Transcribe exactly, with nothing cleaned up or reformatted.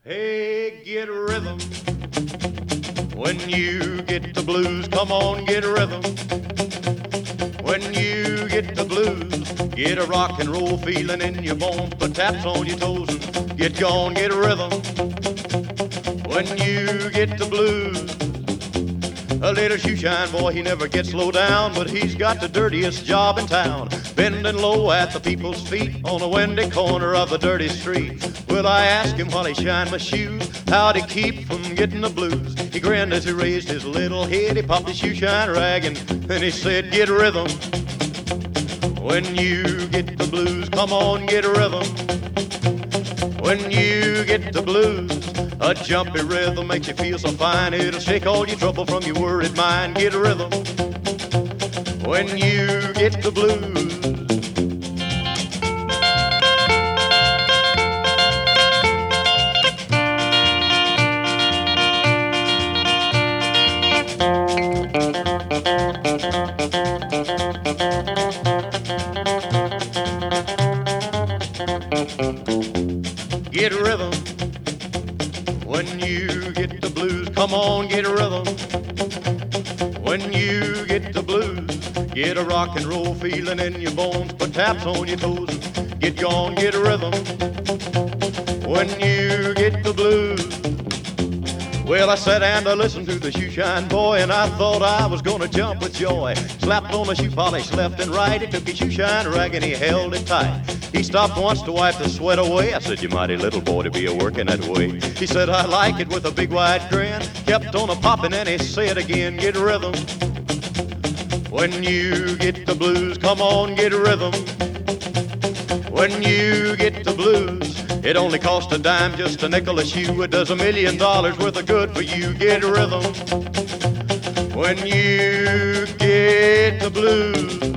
Hey, get rhythm. When you get the blues, come on, get rhythm. When you get the blues, get a rock and roll feeling in your bones, put taps on your toes and get gone, get rhythm. When you get the blues, a little shoeshine boy, he never gets low down, but he's got the dirtiest job in town, bending low at the people's feet on a windy corner of a dirty street. Well, I asked him while he shined my shoes, how'd he keep from getting the blues? He grinned as he raised his little head, he popped his shoeshine rag and then he said, get rhythm. When you get the blues, come on, get rhythm. When you get the blues, a jumpy rhythm makes you feel so fine, it'll shake all your trouble from your worried mind. Get rhythm. When you get the blues. Get rhythm. When you get the blues, come on, get rhythm. When you get the blues, get a rock and roll feeling in your bones, put taps on your toes, get gone, get rhythm. When you get the blues. Well, I sat and I listened to the shoeshine boy, and I thought I was gonna jump with joy. Slapped on the shoe polish left and right, he took his shoeshine rag and he held it tight. He stopped once to wipe the sweat away. I said, you mighty little boy to be a-working that way. He said, I like it, with a big wide grin. Kept on a-popping and he said again, get rhythm. When you get the blues, come on, get rhythm. When you get the blues, it only costs a dime, just a nickel a shoe. It does a million dollars worth of good for you. Get rhythm. When you get the blues.